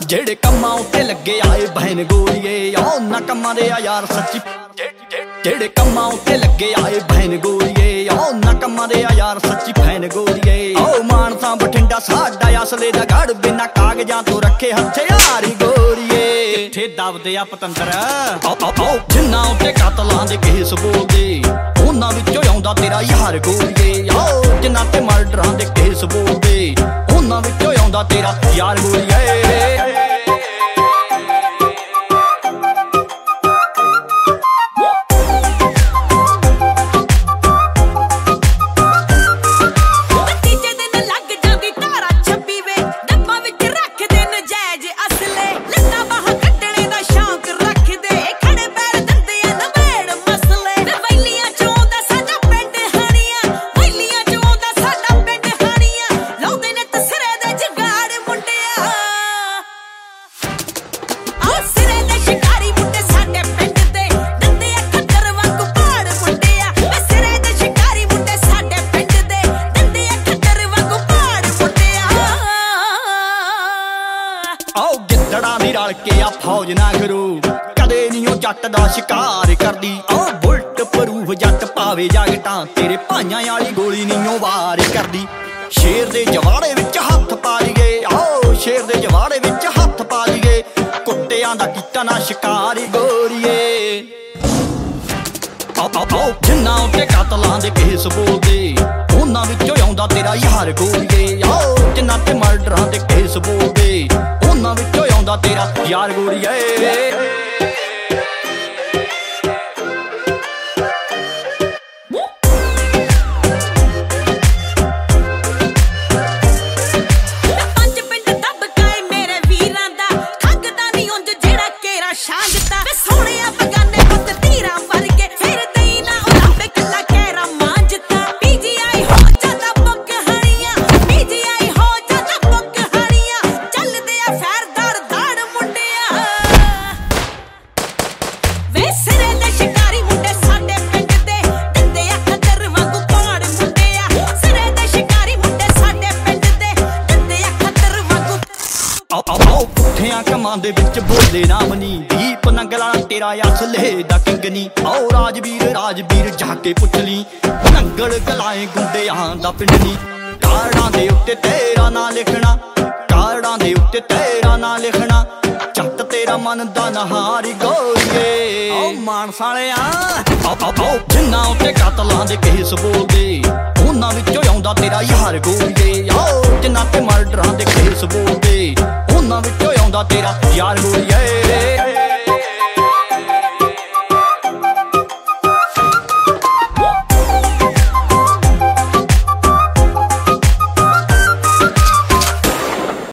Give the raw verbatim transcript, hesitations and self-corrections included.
ਜਿਹੜੇ ਕੰਮਾਂ ਉੱਤੇ ਲੱਗੇ ਆਏ ਬਹਿਨ ਗੋਲੀਏ ਉਹਨਾਂ ਕੰਮਾਂ ਦੇ ਆ ਯਾਰ ਸੱਚੀ ਜਿਹੜੇ ਕੰਮਾਂ ਉੱਤੇ ਲੱਗੇ ਆਏ ਬਹਿਨ ਗੋਲੀਏ ਉਹਨਾਂ ਕੰਮਾਂ ਦੇ ਆ ਯਾਰ ਸੱਚੀ ਫੈਨ ਗੋਲੀਏ ਓ ਮਾਨਸਾ ਬਠਿੰਡਾ ਸਾਡਾ ਅਸਲੇ ਦਾ ਗੜ ਬਿਨਾ ਕਾਗਜ਼ਾਂ ਤੋਂ ਰੱਖੇ ਹਥਿਆਰੀ ਗੋਲੀਏ ਕਿੱਥੇ ਦਬਦੇ ਆ ਪਤੰਦਰ ਜਿੰਨਾ ਉੱਤੇ ਕਾਤਲਾਂ ਦੇ ਕੇਸ ਬੋਲਦੇ ਉਹਨਾਂ ਵਿੱਚੋਂ ਆਉਂਦਾ ਤੇਰਾ ਯਾਰ ਗੋਲੀਏ ਓ ਜਿੰਨਾ ਤੇ ਮਰਡਰਾਂ ਦੇ ਕੇਸ ਬੋਲਦੇ ਉਹਨਾਂ ਵਿੱਚੋਂ ਆਉਂਦਾ ਤੇਰਾ ਯਾਰ ਗੋਲੀਏ ਰਲ ਕੇ ਆ ਫੌਜ ਨਾ ਕਰੂ ਕਦੇ ਨੀ ਉਹ ਜੱਟ ਦਾ ਸ਼ਿਕਾਰ ਕਰਦੀ ਓ ਬੁਲਟ ਪ੍ਰੂਫ ਜੱਟ ਪਾਵੇ ਜਾਗਟਾਂ ਤੇਰੇ ਭਾਈਆਂ ਵਾਲੀ ਗੋਲੀ ਨੀ ਉਹ ਵਾਰ ਕਰਦੀ ਸ਼ੇਰ ਦੇ ਜਵਾੜੇ ਵਿੱਚ ਹੱਥ ਪਾ ਲਈਏ ਓ ਸ਼ੇਰ ਦੇ ਜਵਾੜੇ ਵਿੱਚ ਹੱਥ ਪਾ ਲਈਏ ਕੁੱਤਿਆਂ ਦਾ ਕੀਤਾ ਨਾ ਸ਼ਿਕਾਰੀ ਗੋਰੀਏ ਆਓ ਜਿੰਨਾ ਉੱਤੇ ਕਾਤਲਾਂ ਦੇ ਕੇਸ ਬੋਲਦੇ ਉਹਨਾਂ ਵਿੱਚੋਂ ਆਉਂਦਾ ਤੇਰਾ ਯਾਰ ਗੋਰੀਏ ਆਓ ਜਿੰਨਾ ਤੇ ਮਰਡਰਾਂ ਦੇ ਕੇਸ ਬੋਲਦੇ ਉਹਨਾਂ ਵਿੱਚੋਂ ਆਉਂਦਾ ਤੇਰਾ ਯਾਰ ਗੋਰੀਏ ਕੰਮਾਂ ਦੇ ਵਿੱਚ ਬੋਲੇ ਨਾਮ ਨੀ ਦੀਪ ਨੰਗਲਾ ਤੇਰਾ ਅਸਲੇ ਦਾ ਕਿੰਗ ਨੀ ਆਓ ਰਾਜਵੀਰ ਰਾਜਵੀਰ ਜਾ ਕੇ ਪੁੱਛ ਲਈ ਨੰਗਲ ਗਲਾਏ ਗੁੰਡਿਆਂ ਦਾ ਪਿੰਡ ਨੀ ਕਾਰਡਾਂ ਦੇ ਉੱਤੇ ਤੇਰਾ ਨਾਂ ਲਿਖਣਾ ਕਾਰਡਾਂ ਦੇ ਉੱਤੇ ਤੇਰਾ ਨਾਂ ਲਿਖਣਾ ਚੱਟ ਤੇਰਾ ਮਨ ਦਾ ਨਹਾਰੀ ਗੋਰੀਏ ਓ ਮਾਨਸਾ ਵਾਲਿਆ ਆਓ ਜਿੰਨਾ ਉੱਤੇ ਕਾਤਲਾਂ ਦੇ ਕੇਸ ਬੋਲਦੇ ਉਹਨਾਂ ਵਿੱਚੋਂ ਆਉਂਦਾ ਤੇਰਾ ਯਾਰ ਗੋਰੀਏ ਆਓ ਜਿੰਨਾ ਤੇ ਮਰਡਰਾਂ ਦੇ ਕੇਸ ਬੋਲਦੇ ਉਹਨਾਂ ਵਿੱਚੋਂ ਆਉਂਦਾ ਤੇਰਾ ਯਾਰ ਗੋਰੀਏ